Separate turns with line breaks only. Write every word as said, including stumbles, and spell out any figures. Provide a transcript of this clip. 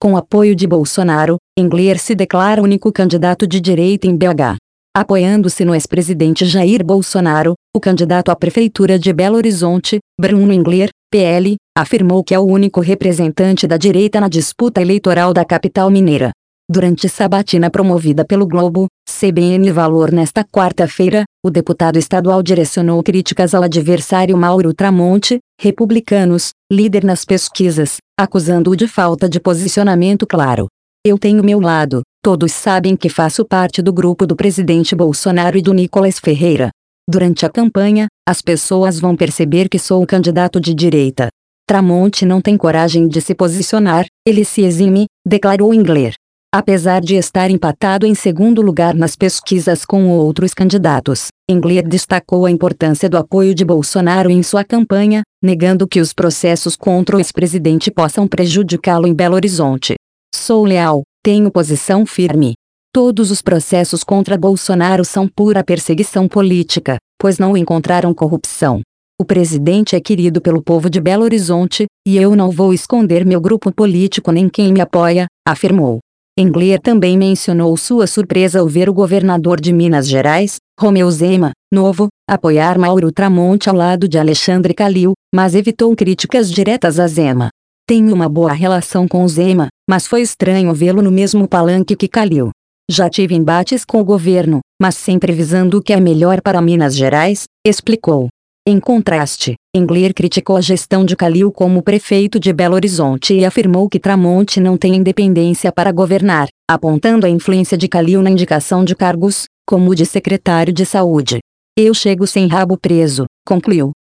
Com apoio de Bolsonaro, Engler se declara o único candidato de direita em B H. Apoiando-se no ex-presidente Jair Bolsonaro, o candidato à prefeitura de Belo Horizonte, Bruno Engler, P L, afirmou que é o único representante da direita na disputa eleitoral da capital mineira. Durante sabatina promovida pelo Globo, C B N Valor nesta quarta-feira, o deputado estadual direcionou críticas ao adversário Mauro Tramonte, republicanos, líder nas pesquisas, acusando-o de falta de posicionamento claro. Eu tenho meu lado, todos sabem que faço parte do grupo do presidente Bolsonaro e do Nicolas Ferreira. Durante a campanha, as pessoas vão perceber que sou o candidato de direita. Tramonte não tem coragem de se posicionar, ele se exime, declarou Engler. Apesar de estar empatado em segundo lugar nas pesquisas com outros candidatos, Engler destacou a importância do apoio de Bolsonaro em sua campanha, negando que os processos contra o ex-presidente possam prejudicá-lo em Belo Horizonte. Sou leal, tenho posição firme. Todos os processos contra Bolsonaro são pura perseguição política, pois não encontraram corrupção. O presidente é querido pelo povo de Belo Horizonte, e eu não vou esconder meu grupo político nem quem me apoia, afirmou. Engler também mencionou sua surpresa ao ver o governador de Minas Gerais, Romeu Zema, novo, apoiar Mauro Tramonte ao lado de Alexandre Calil, mas evitou críticas diretas a Zema. Tenho uma boa relação com o Zema, mas foi estranho vê-lo no mesmo palanque que Calil. Já tive embates com o governo, mas sempre visando o que é melhor para Minas Gerais, explicou. Em contraste, Engler criticou a gestão de Calil como prefeito de Belo Horizonte e afirmou que Tramonte não tem independência para governar, apontando a influência de Calil na indicação de cargos, como o de secretário de saúde. Eu chego sem rabo preso, concluiu.